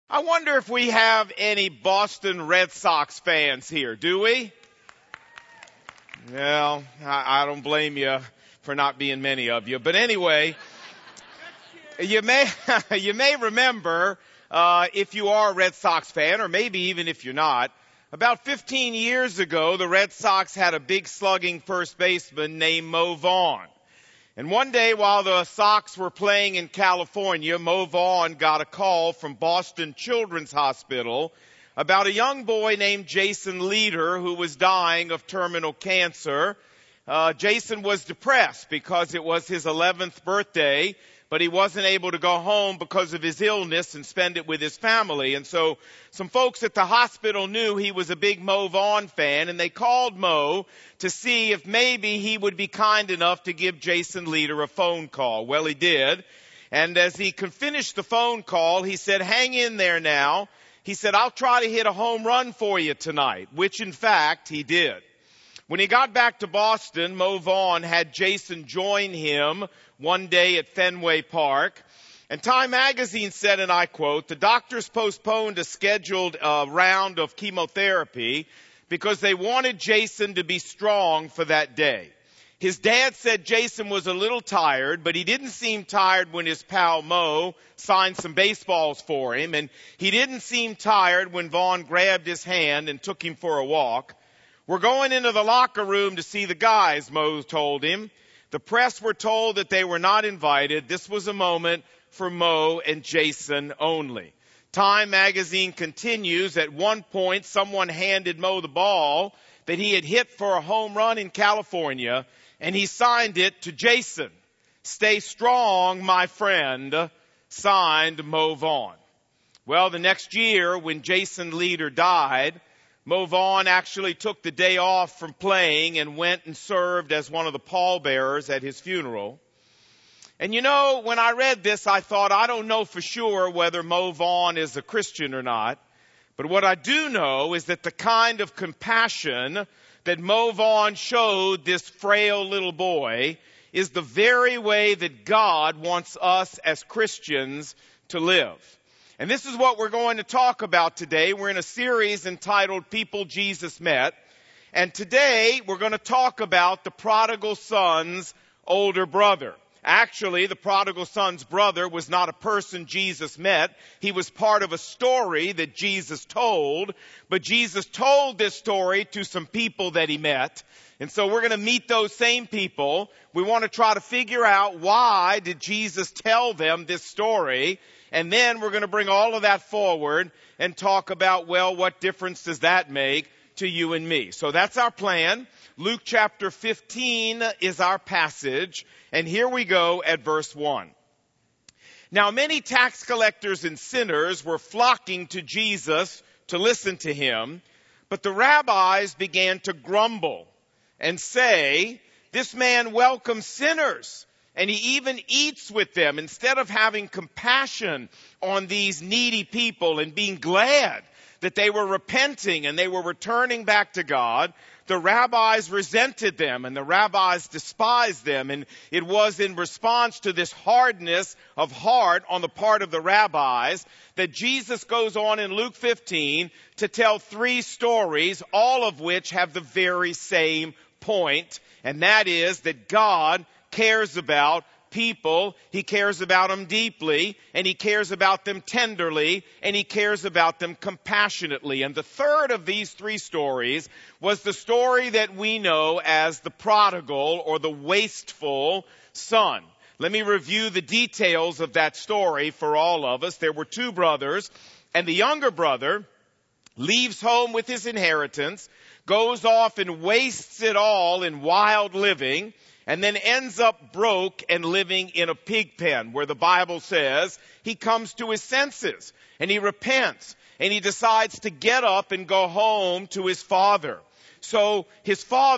I wonder if we have any Boston Red Sox fans here, do we? Well, I don't blame you for not being many of you. But anyway, you may remember, if you are a Red Sox fan, or maybe even if you're not, about 15 years ago, the Red Sox had a big slugging first baseman named Mo Vaughn. And one day while the Sox were playing in California, Mo Vaughn got a call from Boston Children's Hospital about a young boy named Jason Leader who was dying of terminal cancer. Jason was depressed because it was his 11th birthday, but he wasn't able to go home because of his illness and spend it with his family. And so some folks at the hospital knew he was a big Mo Vaughn fan, and they called Mo to see if maybe he would be kind enough to give Jason Leader a phone call. Well, he did. And as he finished the phone call, he said, "Hang in there now." He said, "I'll try to hit a home run for you tonight," which in fact he did. When he got back to Boston, Mo Vaughn had Jason join him one day at Fenway Park. And Time magazine said, and I quote, "The doctors postponed a scheduled round of chemotherapy because they wanted Jason to be strong for that day." His dad said Jason was a little tired, but he didn't seem tired when his pal Mo signed some baseballs for him. And he didn't seem tired when Vaughn grabbed his hand and took him for a walk. "We're going into the locker room to see the guys," Mo told him. The press were told that they were not invited. This was a moment for Mo and Jason only. Time magazine continues, "At one point, someone handed Mo the ball that he had hit for a home run in California, and he signed it to Jason. 'Stay strong, my friend,' signed Mo Vaughn." Well, the next year, when Jason Leader died, Mo Vaughn actually took the day off from playing and went and served as one of the pallbearers at his funeral. And you know, when I read this, I thought, I don't know for sure whether Mo Vaughn is a Christian or not. But what I do know is that the kind of compassion that Mo Vaughn showed this frail little boy is the very way that God wants us as Christians to live. And this is what we're going to talk about today. We're in a series entitled People Jesus Met. And today we're going to talk about the prodigal son's older brother. Actually, the prodigal son's brother was not a person Jesus met. He was part of a story that Jesus told. But Jesus told this story to some people that he met. And so we're going to meet those same people. We want to try to figure out, why did Jesus tell them this story? And then we're going to bring all of that forward and talk about, well, what difference does that make to you and me? So that's our plan. Luke chapter 15 is our passage. And here we go at verse 1. "Now many tax collectors and sinners were flocking to Jesus to listen to him. But the rabbis began to grumble and say, 'This man welcomes sinners, and he even eats with them.' Instead of having compassion on these needy people and being glad that they were repenting and they were returning back to God, the rabbis resented them and the rabbis despised them. And it was in response to this hardness of heart on the part of the rabbis that Jesus goes on in Luke 15 to tell three stories, all of which have the very same point. And that is that God cares about people. He cares about them deeply, and he cares about them tenderly, and he cares about them compassionately. And the third of these three stories was the story that we know as the prodigal or the wasteful son. Let me review the details of that story for all of us. There were two brothers, and the younger brother leaves home with his inheritance, goes off and wastes it all in wild living, and then ends up broke and living in a pig pen, where the Bible says he comes to his senses and he repents and he decides to get up and go home to his father. So his father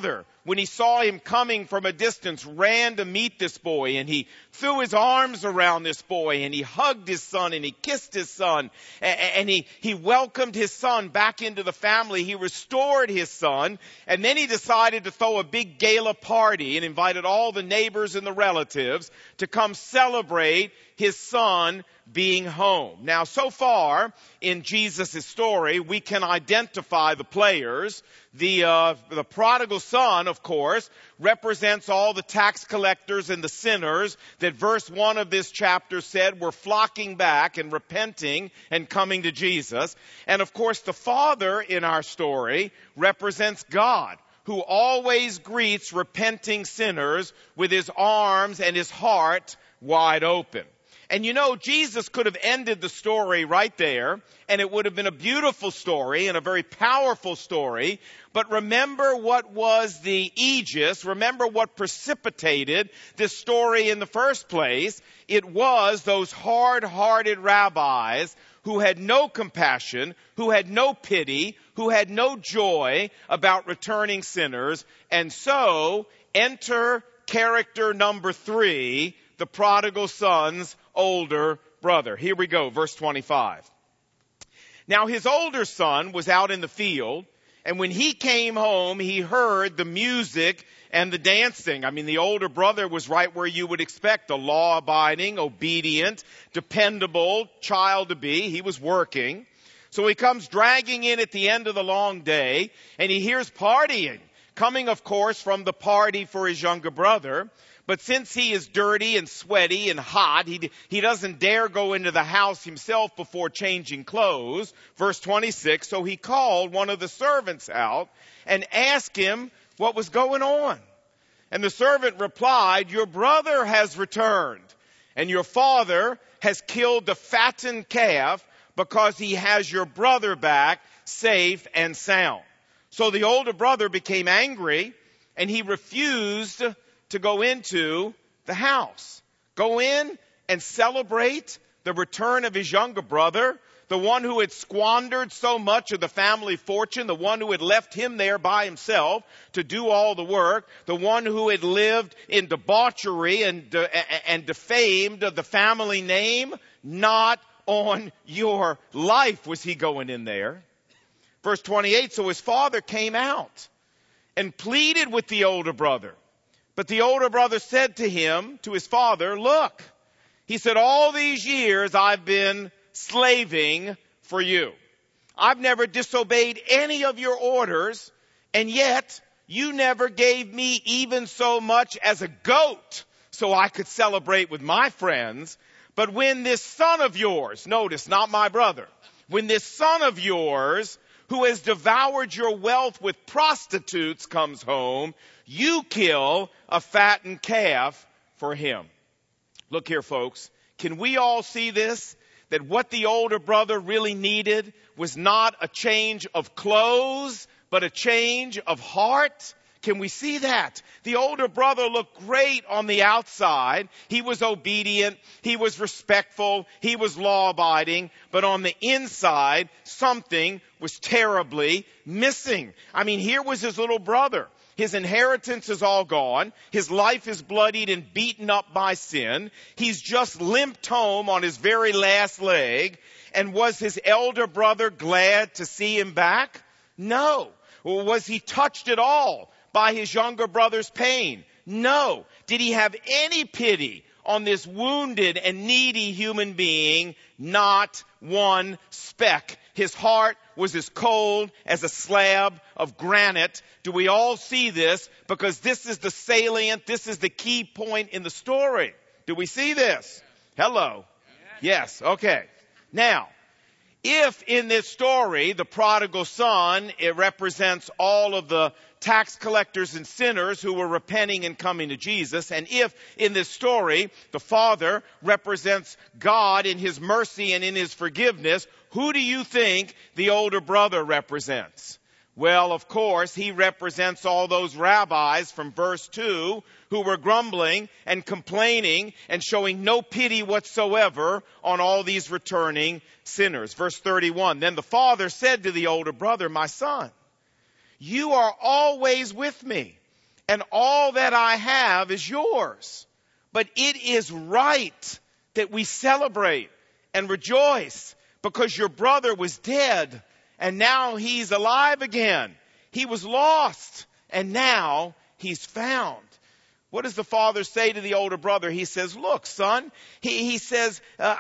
when he saw him coming from a distance, ran to meet this boy, and he threw his arms around this boy, and he hugged his son, and he kissed his son, and he welcomed his son back into the family. He restored his son, and then he decided to throw a big gala party and invited all the neighbors and the relatives to come celebrate his son being home. Now, so far in Jesus' story, we can identify the players. The prodigal son, of course, represents all the tax collectors and the sinners that verse 1 of this chapter said were flocking back and repenting and coming to Jesus. And of course, the father in our story represents God, who always greets repenting sinners with his arms and his heart wide open. And you know, Jesus could have ended the story right there, and it would have been a beautiful story and a very powerful story. But remember what was the aegis, remember what precipitated this story in the first place. It was those hard-hearted rabbis who had no compassion, who had no pity, who had no joy about returning sinners. And so, enter character number 3, the prodigal son's older brother. Here we go, verse 25. Now his older son was out in the field, and when he came home, he heard the music and the dancing. I mean, the older brother was right where you would expect a law-abiding, obedient, dependable child to be. He was working. So he comes dragging in at the end of the long day, and he hears partying, coming, of course, from the party for his younger brother. But since he is dirty and sweaty and hot, he doesn't dare go into the house himself before changing clothes. Verse 26, so he called one of the servants out and asked him what was going on. And the servant replied, your brother has returned, and your father has killed the fattened calf because he has your brother back safe and sound. So the older brother became angry, and he refused to go into the house. Go in and celebrate the return of his younger brother, the one who had squandered so much of the family fortune, the one who had left him there by himself to do all the work, the one who had lived in debauchery and defamed the family name. Not on your life was he going in there. Verse 28, so his father came out and pleaded with the older brother. But the older brother said to him, to his father, look, he said, all these years I've been slaving for you. I've never disobeyed any of your orders, and yet you never gave me even so much as a goat so I could celebrate with my friends. But when this son of yours, notice, not my brother, when this son of yours who has devoured your wealth with prostitutes comes home, you kill a fattened calf for him. Look here, folks. Can we all see this? That what the older brother really needed was not a change of clothes, but a change of heart. Can we see that? The older brother looked great on the outside. He was obedient. He was respectful. He was law-abiding. But on the inside, something was terribly missing. I mean, here was his little brother. His inheritance is all gone. His life is bloodied and beaten up by sin. He's just limped home on his very last leg. And was his elder brother glad to see him back? No. Was he touched at all by his younger brother's pain? No. Did he have any pity on this wounded and needy human being? Not one speck. His heart was as cold as a slab of granite. Do we all see this? Because this is the salient, this is the key point in the story. Do we see this? Hello. Yes. Okay. Now, if in this story, the prodigal son, it represents all of the tax collectors and sinners who were repenting and coming to Jesus, and if in this story, the father represents God in his mercy and in his forgiveness, who do you think the older brother represents? Well, of course, he represents all those rabbis from verse 2 who were grumbling and complaining and showing no pity whatsoever on all these returning sinners. Verse 31, then the father said to the older brother, my son, you are always with me, and all that I have is yours. But it is right that we celebrate and rejoice because your brother was dead and now he's alive again. He was lost and now he's found. What does the father say to the older brother? He says, look, son, he says,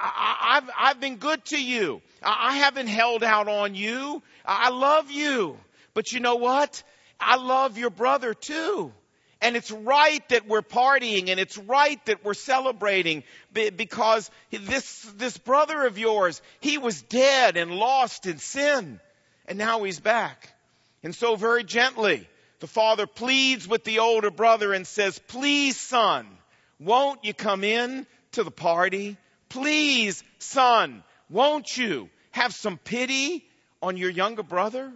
I've been good to you. I haven't held out on you. I love you. But you know what? I love your brother too. And it's right that we're partying and it's right that we're celebrating because this brother of yours, he was dead and lost in sin. And now he's back. And so very gently, the father pleads with the older brother and says, please, son, won't you come in to the party? Please, son, won't you have some pity on your younger brother?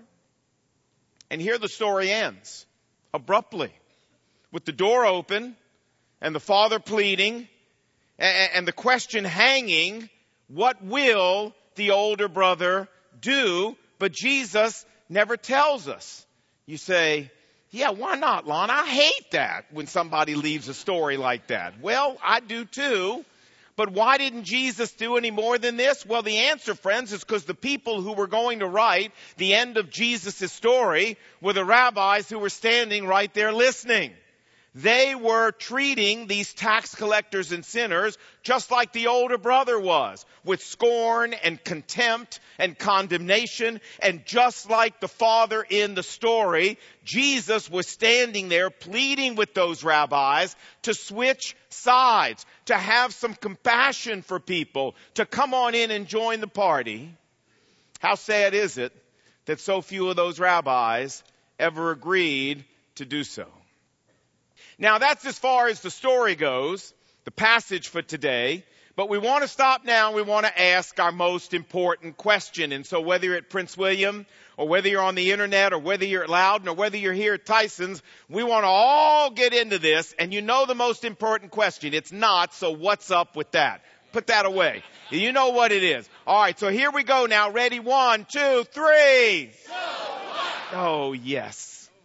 And here the story ends abruptly with the door open and the father pleading and the question hanging, what will the older brother do? But Jesus never tells us. You say, yeah, why not, Lon? I hate that when somebody leaves a story like that. Well, I do too. But why didn't Jesus do any more than this? Well, the answer, friends, is because the people who were going to write the end of Jesus' story were the rabbis who were standing right there listening. They were treating these tax collectors and sinners just like the older brother was, with scorn and contempt and condemnation. And just like the father in the story, Jesus was standing there pleading with those rabbis to switch sides, to have some compassion for people, to come on in and join the party. How sad is it that so few of those rabbis ever agreed to do so? Now, that's as far as the story goes, the passage for today. But we want to stop now. We want to ask our most important question. And so whether you're at Prince William or whether you're on the internet or whether you're at Loudon or whether you're here at Tyson's, we want to all get into this. And you know the most important question. It's not, so what's up with that? Put that away. You know what it is. All right, so here we go now. Ready? 1, 2, 3. So what? Oh, yes.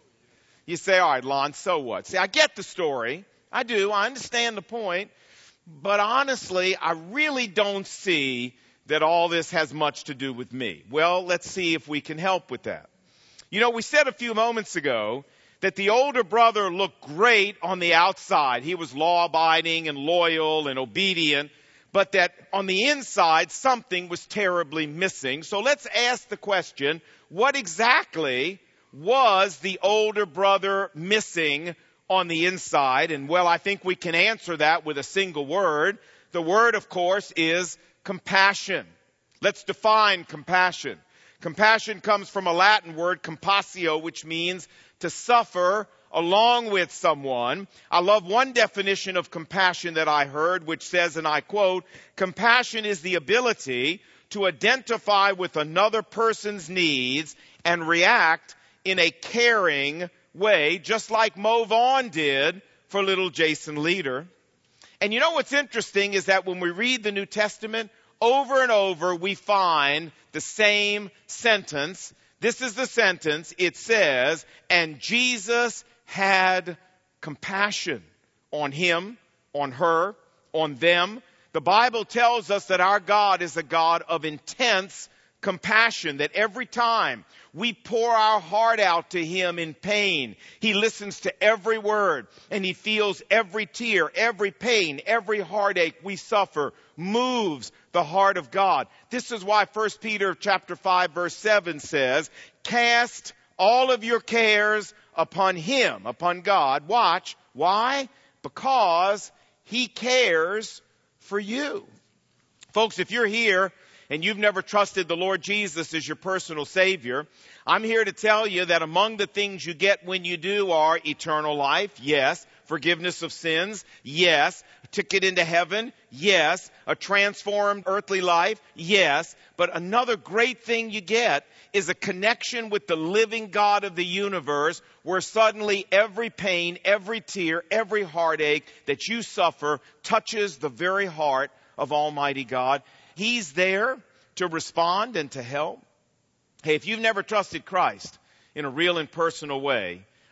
You say, all right, Lon, so what? See, I get the story. I do. I understand the point. But honestly, I really don't see that all this has much to do with me. Well, let's see if we can help with that. You know, we said a few moments ago that the older brother looked great on the outside. He was law-abiding and loyal and obedient. But that on the inside, something was terribly missing. So let's ask the question, what exactly was the older brother missing on the inside? And well, I think we can answer that with a single word. The word, of course, is compassion. Let's define compassion. Compassion comes from a Latin word, compassio, which means to suffer along with someone. I love one definition of compassion that I heard, which says, and I quote, compassion is the ability to identify with another person's needs and react in a caring way, just like Mo Vaughn did for little Jason Leader. And you know what's interesting is that when we read the New Testament, over and over we find the same sentence. This is the sentence. It says, and Jesus had compassion on him, on her, on them. The Bible tells us that our God is a God of intense compassion, that every time we pour our heart out to him in pain, he listens to every word and he feels every tear, every pain, every heartache we suffer moves the heart of God. This is why 1 Peter chapter 5 verse 7 says, cast all of your cares upon him, upon God. Watch. Why? Because he cares for you. Folks, if you're here and you've never trusted the Lord Jesus as your personal Savior, I'm here to tell you that among the things you get when you do are eternal life, yes. Forgiveness of sins, yes. A ticket into heaven, yes. A transformed earthly life, yes. But another great thing you get is a connection with the living God of the universe, where suddenly every pain, every tear, every heartache that you suffer touches the very heart of Almighty God. He's there to respond and to help. Hey, if you've never trusted Christ in a real and personal way,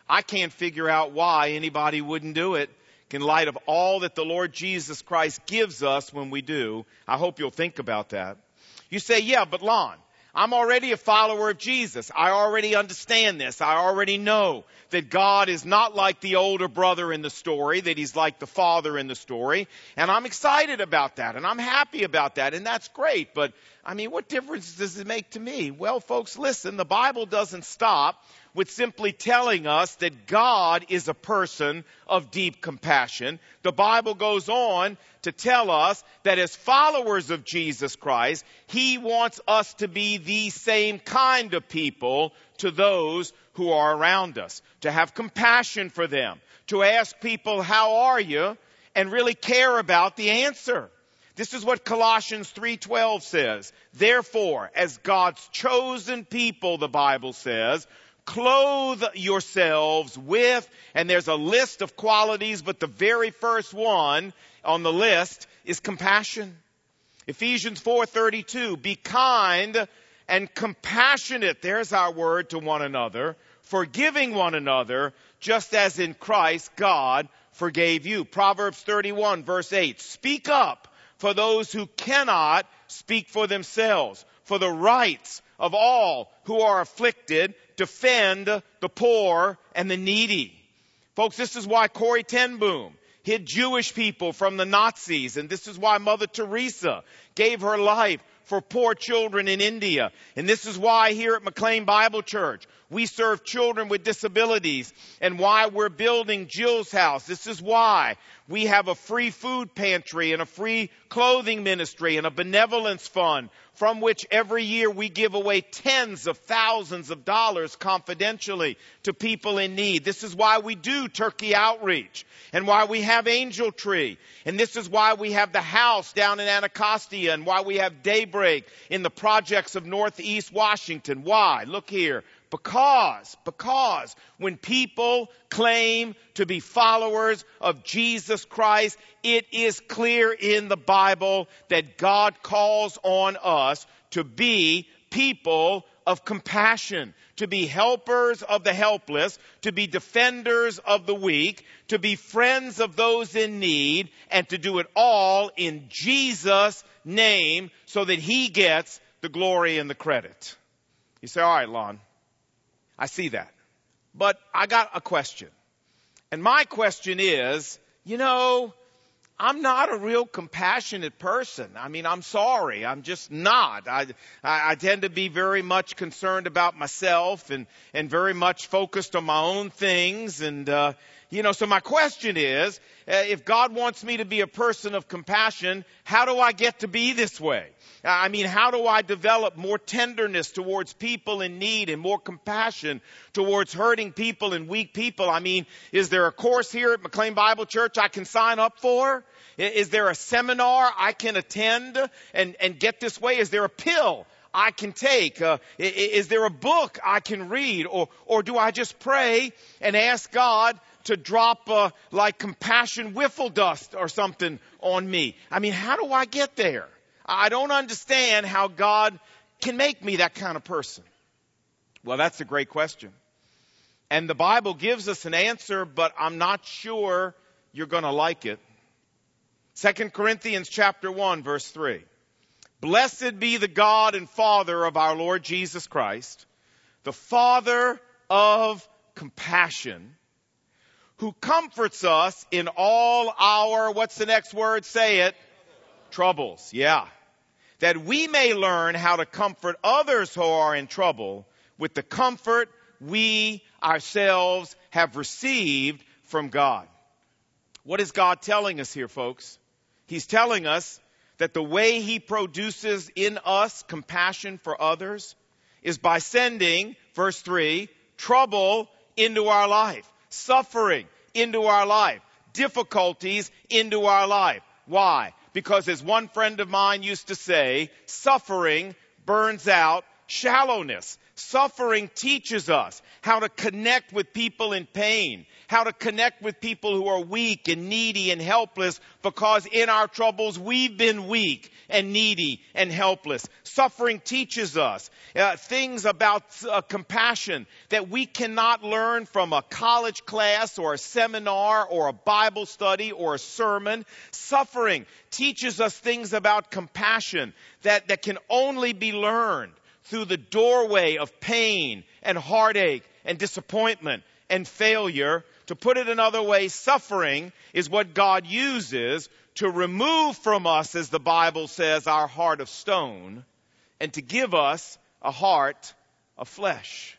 I can't figure out why anybody wouldn't do it in light of all that the Lord Jesus Christ gives us when we do. I hope you'll think about that. You say, yeah, but Lon, I'm already a follower of Jesus. I already understand this. I already know that God is not like the older brother in the story, that he's like the father in the story. And I'm excited about that, and I'm happy about that, and that's great. But, I mean, what difference does it make to me? Well, folks, listen, the Bible doesn't stop with simply telling us that God is a person of deep compassion. The Bible goes on to tell us that as followers of Jesus Christ, he wants us to be the same kind of people to those who are around us, to have compassion for them, to ask people, how are you, and really care about the answer. This is what Colossians 3:12 says. Therefore, as God's chosen people, the Bible says, clothe yourselves with, and there's a list of qualities, but the very first one on the list is compassion. Ephesians 4:32, be kind and compassionate, there's our word, to one another, forgiving one another, just as in Christ God forgave you. Proverbs 31 verse 8, speak up for those who cannot speak for themselves, for the rights of all who are afflicted, defend the poor and the needy. Folks, this is why Corrie ten Boom hid Jewish people from the Nazis, and this is why Mother Teresa gave her life for poor children in India. And this is why here at McLean Bible Church, we serve children with disabilities, and why we're building Jill's House. This is why we have a free food pantry and a free clothing ministry and a benevolence fund from which every year we give away tens of thousands of dollars confidentially to people in need. This is why we do Turkey Outreach and why we have Angel Tree. And this is why we have the house down in Anacostia and why we have Daybreak in the projects of Northeast Washington. Why? Look here. Because when people claim to be followers of Jesus Christ, it is clear in the Bible that God calls on us to be people of compassion, to be helpers of the helpless, to be defenders of the weak, to be friends of those in need, and to do it all in Jesus' name so that he gets the glory and the credit. You say, all right, Lon, I see that. But I got a question. And my question is, I'm not a real compassionate person. I mean, I'm sorry. I'm just not. I tend to be very much concerned about myself and very much focused on my own things. And, so my question is, if God wants me to be a person of compassion, how do I get to be this way? I mean, how do I develop more tenderness towards people in need and more compassion towards hurting people and weak people? I mean, is there a course here at McLean Bible Church I can sign up for? Is there a seminar I can attend and get this way? Is there a pill I can take? Is there a book I can read? Or do I just pray and ask God to drop like compassion wiffle dust or something on me? I mean, how do I get there? I don't understand how God can make me that kind of person. Well, that's a great question. And the Bible gives us an answer, but I'm not sure you're going to like it. 2 Corinthians chapter 1, verse 3. Blessed be the God and Father of our Lord Jesus Christ, the Father of compassion, who comforts us in all our, what's the next word? Say it. Troubles. Yeah. That we may learn how to comfort others who are in trouble with the comfort we ourselves have received from God. What is God telling us here, folks? He's telling us that the way he produces in us compassion for others is by sending, verse 3, trouble into our life, suffering into our life, difficulties into our life. Why? Because as one friend of mine used to say, suffering burns out shallowness. Suffering teaches us how to connect with people in pain, how to connect with people who are weak and needy and helpless, because in our troubles we've been weak and needy and helpless. Suffering teaches us things about compassion that we cannot learn from a college class or a seminar or a Bible study or a sermon. Suffering teaches us things about compassion that can only be learned through the doorway of pain and heartache and disappointment and failure. To put it another way, suffering is what God uses to remove from us, as the Bible says, our heart of stone and to give us a heart of flesh.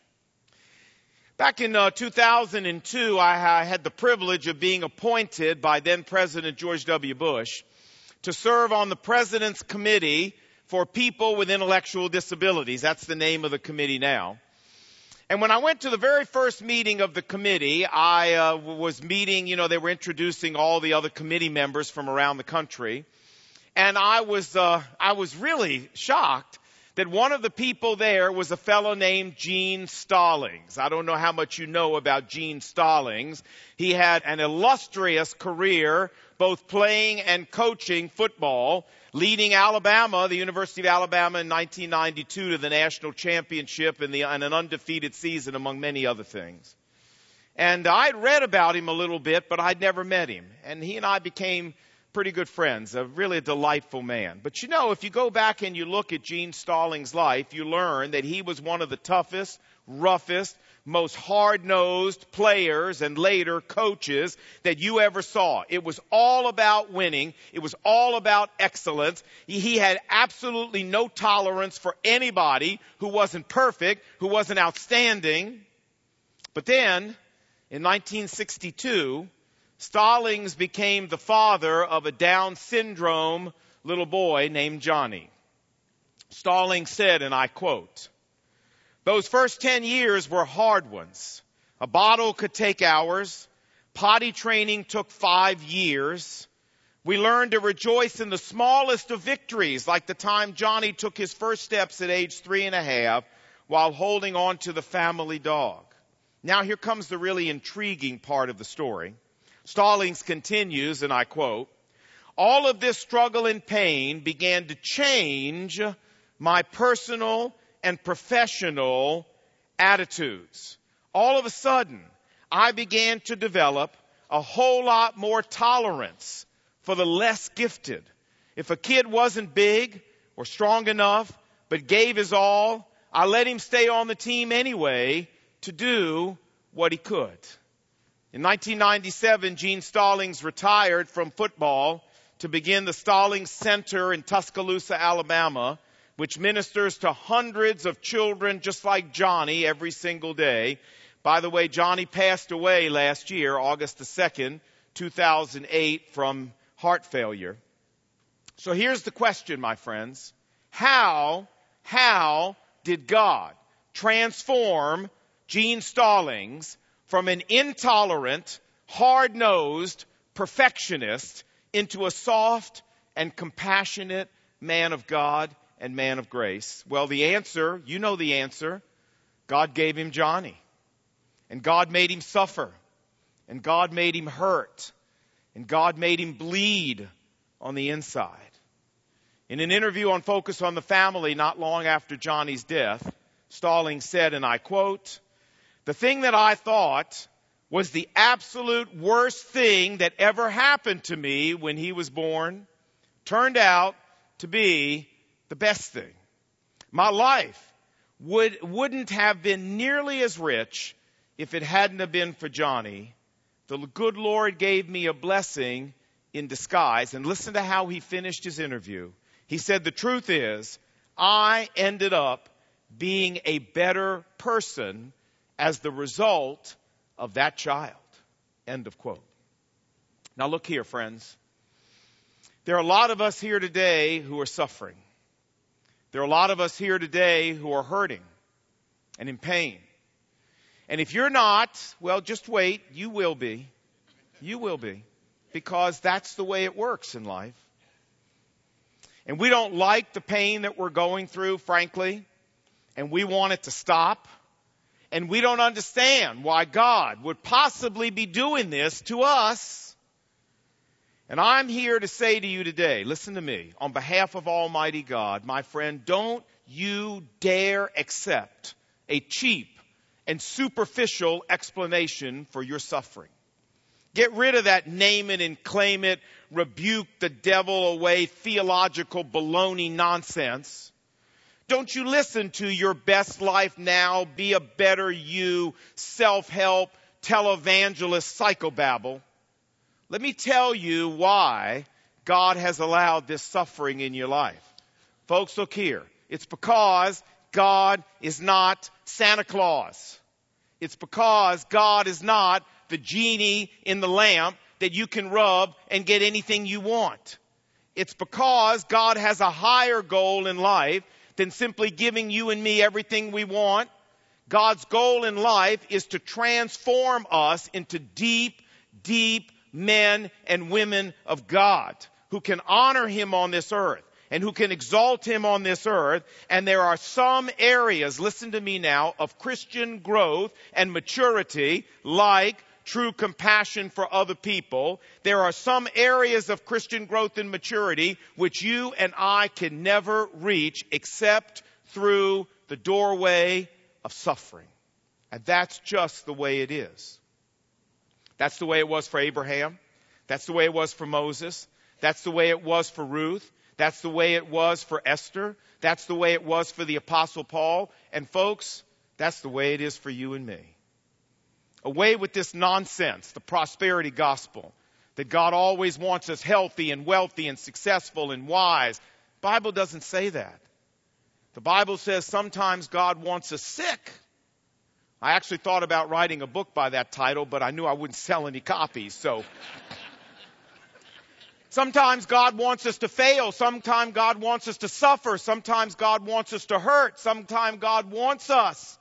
Back in 2002, I had the privilege of being appointed by then President George W. Bush to serve on the President's Committee for People with Intellectual Disabilities. That's the name of the committee now. And when I went to the very first meeting of the committee, I was meeting, they were introducing all the other committee members from around the country. And I was really shocked that one of the people there was a fellow named Gene Stallings. I don't know how much you know about Gene Stallings. He had an illustrious career, both playing and coaching football, leading Alabama, the University of Alabama in 1992 to the national championship and an undefeated season, among many other things. And I'd read about him a little bit, but I'd never met him. And he and I became pretty good friends, really a delightful man. But if you go back and you look at Gene Stallings' life, you learn that he was one of the toughest, roughest, most hard-nosed players and later coaches that you ever saw. It was all about winning. It was all about excellence. He had absolutely no tolerance for anybody who wasn't perfect, who wasn't outstanding. But then, in 1962, Stallings became the father of a Down syndrome little boy named Johnny. Stallings said, and I quote, "Those first 10 years were hard ones. A bottle could take hours. Potty training took 5 years. We learned to rejoice in the smallest of victories, like the time Johnny took his first steps at age 3.5 while holding on to the family dog." Now here comes the really intriguing part of the story. Stallings continues, and I quote, "All of this struggle and pain began to change my personal and professional attitudes. All of a sudden, I began to develop a whole lot more tolerance for the less gifted. If a kid wasn't big or strong enough, but gave his all, I let him stay on the team anyway to do what he could." In 1997, Gene Stallings retired from football to begin the Stallings Center in Tuscaloosa, Alabama, which ministers to hundreds of children just like Johnny every single day. By the way, Johnny passed away last year, August the 2nd, 2008, from heart failure. So here's the question, my friends. How did God transform Gene Stallings from an intolerant, hard-nosed perfectionist into a soft and compassionate man of God and man of grace? Well, the answer, you know the answer. God gave him Johnny. And God made him suffer. And God made him hurt. And God made him bleed on the inside. In an interview on Focus on the Family not long after Johnny's death, Stallings said, and I quote, "The thing that I thought was the absolute worst thing that ever happened to me when he was born turned out to be the best thing. My life wouldn't have been nearly as rich if it hadn't have been for Johnny. The good Lord gave me a blessing in disguise." And listen to how he finished his interview. He said, "The truth is, I ended up being a better person as the result of that child." End of quote. Now look here, friends. There are a lot of us here today who are suffering. There are a lot of us here today who are hurting and in pain. And if you're not, well, just wait. You will be. You will be. Because that's the way it works in life. And we don't like the pain that we're going through, frankly. and we want it to stop, and we don't understand why God would possibly be doing this to us. And I'm here to say to you today, listen to me, on behalf of Almighty God, my friend, don't you dare accept a cheap and superficial explanation for your suffering. Get rid of that name it and claim it, rebuke the devil away theological baloney nonsense. Don't you listen to your best life now, be a better you, self-help, televangelist psychobabble. Let me tell you why God has allowed this suffering in your life. Folks, look here. It's because God is not Santa Claus. It's because God is not the genie in the lamp that you can rub and get anything you want. It's because God has a higher goal in life than simply giving you and me everything we want. God's goal in life is to transform us into deep, deep men and women of God who can honor Him on this earth and who can exalt Him on this earth. And there are some areas, listen to me now, of Christian growth and maturity, like true compassion for other people. There are some areas of Christian growth and maturity which you and I can never reach except through the doorway of suffering. And that's just the way it is. That's the way it was for Abraham. That's the way it was for Moses. That's the way it was for Ruth. That's the way it was for Esther. That's the way it was for the Apostle Paul. And folks, that's the way it is for you and me. Away with this nonsense, the prosperity gospel, that God always wants us healthy and wealthy and successful and wise. The Bible doesn't say that. The Bible says sometimes God wants us sick. I actually thought about writing a book by that title, but I knew I wouldn't sell any copies, so. Sometimes God wants us to fail. Sometimes God wants us to suffer. Sometimes God wants us to hurt. Sometimes God wants us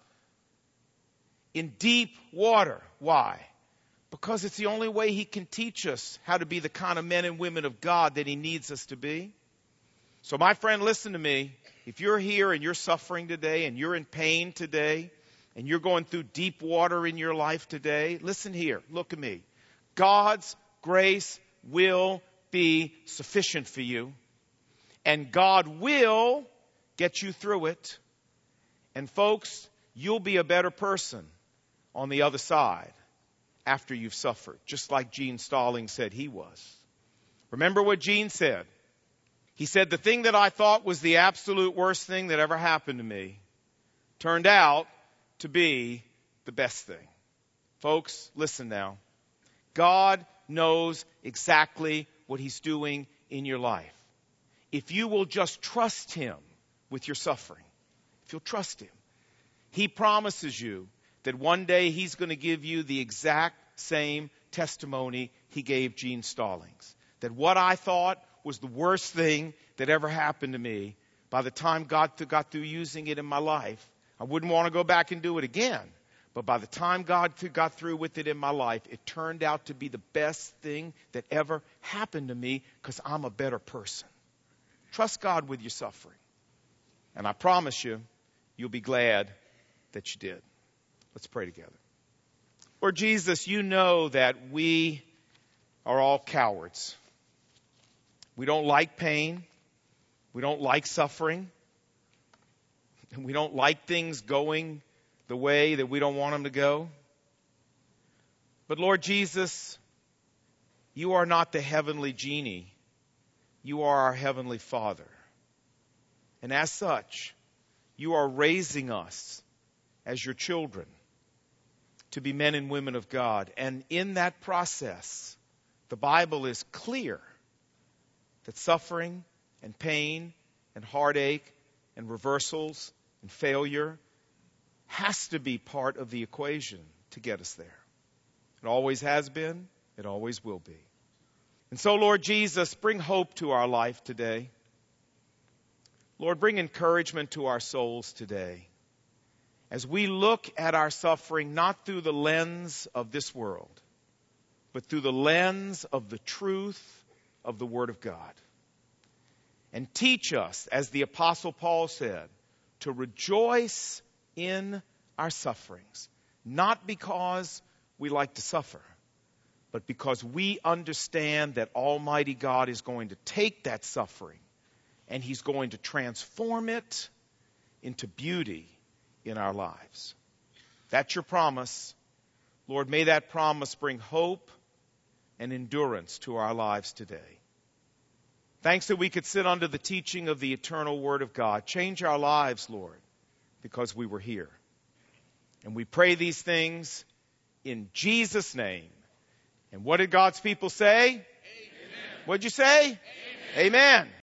in deep water. Why? Because it's the only way He can teach us how to be the kind of men and women of God that He needs us to be. So my friend, listen to me. If you're here and you're suffering today and you're in pain today and you're going through deep water in your life today, listen here. Look at me. God's grace will be sufficient for you, and God will get you through it. And folks, you'll be a better person on the other side after you've suffered, just like Gene Stalling said he was. Remember what Gene said? He said, the thing that I thought was the absolute worst thing that ever happened to me turned out to be the best thing. Folks, listen now. God knows exactly what He's doing in your life. If you will just trust Him with your suffering, if you'll trust Him, He promises you that one day He's going to give you the exact same testimony He gave Gene Stallings. That what I thought was the worst thing that ever happened to me, by the time God got through using it in my life, I wouldn't want to go back and do it again. But by the time God got through with it in my life, it turned out to be the best thing that ever happened to me because I'm a better person. Trust God with your suffering. And I promise you, you'll be glad that you did. Let's pray together. Lord Jesus, you know that we are all cowards. We don't like pain. We don't like suffering. And we don't like things going the way that we don't want them to go. But Lord Jesus, you are not the heavenly genie. You are our heavenly Father. And as such, you are raising us as your children to be men and women of God. And in that process, the Bible is clear that suffering and pain and heartache and reversals and failure has to be part of the equation to get us there. It always has been. It always will be. And so, Lord Jesus, bring hope to our life today. Lord, bring encouragement to our souls today as we look at our suffering not through the lens of this world, but through the lens of the truth of the Word of God. And teach us, as the Apostle Paul said, to rejoice in our sufferings, not because we like to suffer, but because we understand that Almighty God is going to take that suffering and He's going to transform it into beauty in our lives. That's your promise. Lord, may that promise bring hope and endurance to our lives today. Thanks that we could sit under the teaching of the eternal Word of God. Change our lives, Lord, because we were here. And we pray these things in Jesus' name. And what did God's people say? Amen. What'd you say? Amen. Amen.